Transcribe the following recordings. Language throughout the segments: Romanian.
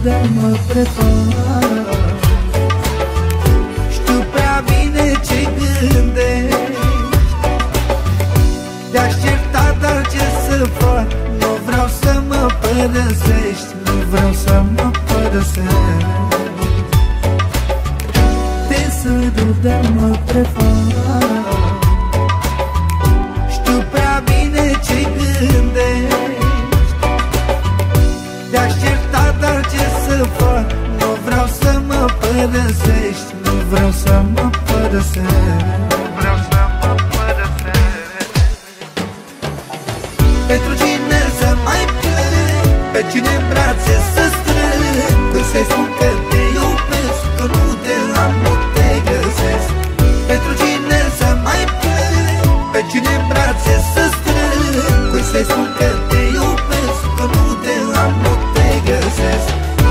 de mă prefar. Știu prea bine ce gândești, te-aș certa, dar ce să fac? Nu vreau să mă părăsești, nu vreau să mă părăsești. Te sărut de mă prefar. Știu prea bine ce gândești, te-aș certa, dar ce să fac? Nu vreau să mă părăsești, nu vreau să mă părăsești. Pentru cine să mai plâng, pe cine în brațe să strâng, când să-i spun că te iubesc, că nu te am, nu te găsesc. Pentru cine să mai plâng, pe cine în brațe să strâng, când să-i spun că te iubesc, că nu te am, nu te găsesc.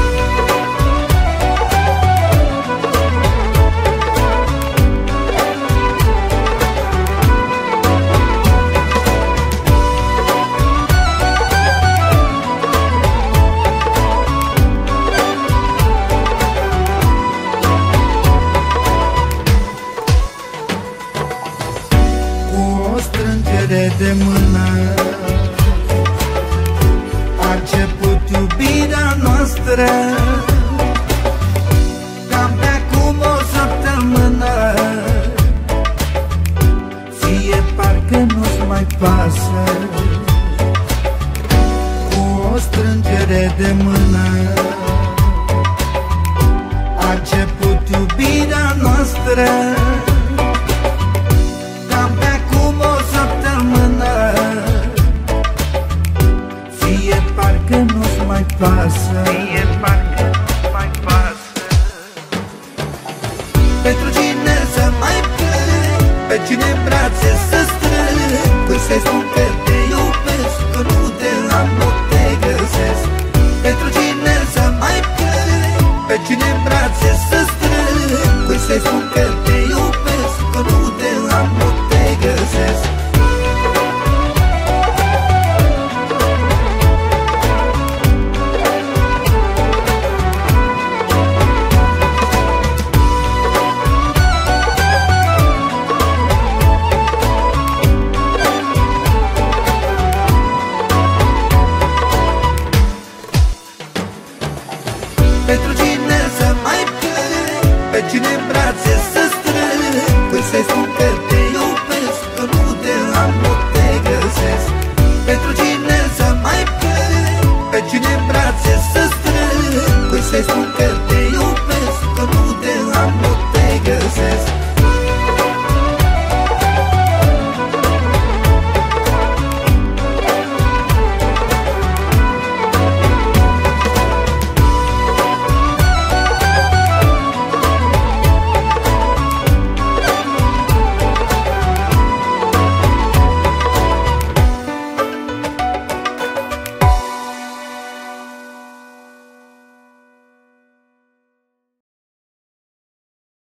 De mână a început iubirea noastră, cam pe acum o săptămână. Ție parcă nu-ți mai pasă. Cu o strângere de mână a început iubirea noastră, pasă. Pentru cine să mai plâng, pe cine în brațe să strâng, când să-i spun că